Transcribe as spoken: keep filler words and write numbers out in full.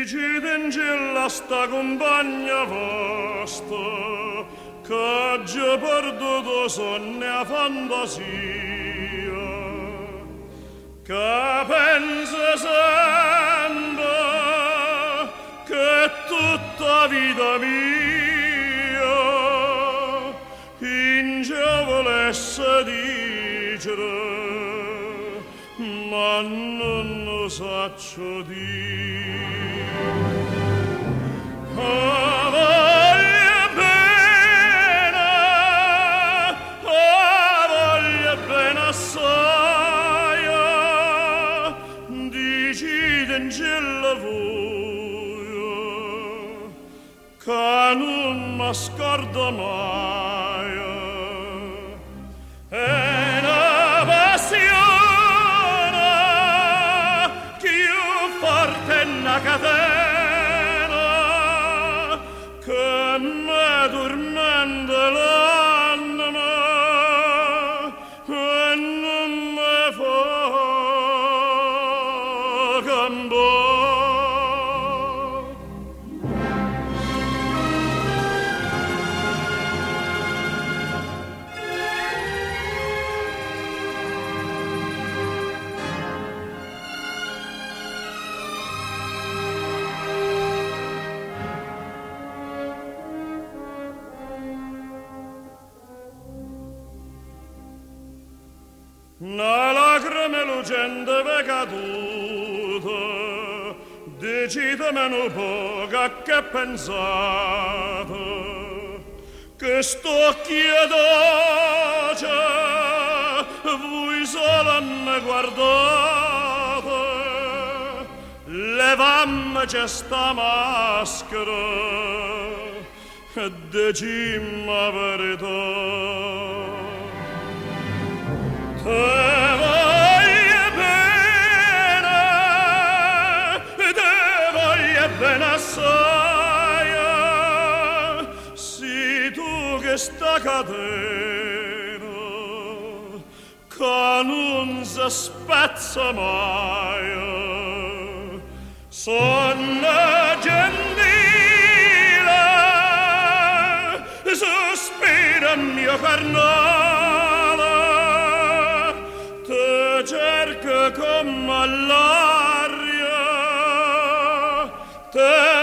Dici d'angela sta compagna vostra, che già perduto sonne a fantasia, che pensa sempre che tutta vita mia in già volesse dicere, ma non lo saccio dire. Ah, voglio bene, ah, voglio bene assai, dici d'angela voi, che non mi scorda mai. È una passione più forte è una catena che mi tormenta l'anima e non mi fa campare. Una lacrima lucente è caduta, decidami un po' che pensate, che sto chiedoce, voi solo mi guardate, levammi questa maschera e dicimmi la verità. Te voglio bene, te voglio bene assai, si tu che sta catena che non si spezza mai, sono gentile, sospira il mio carnale, cerca come l'aria, te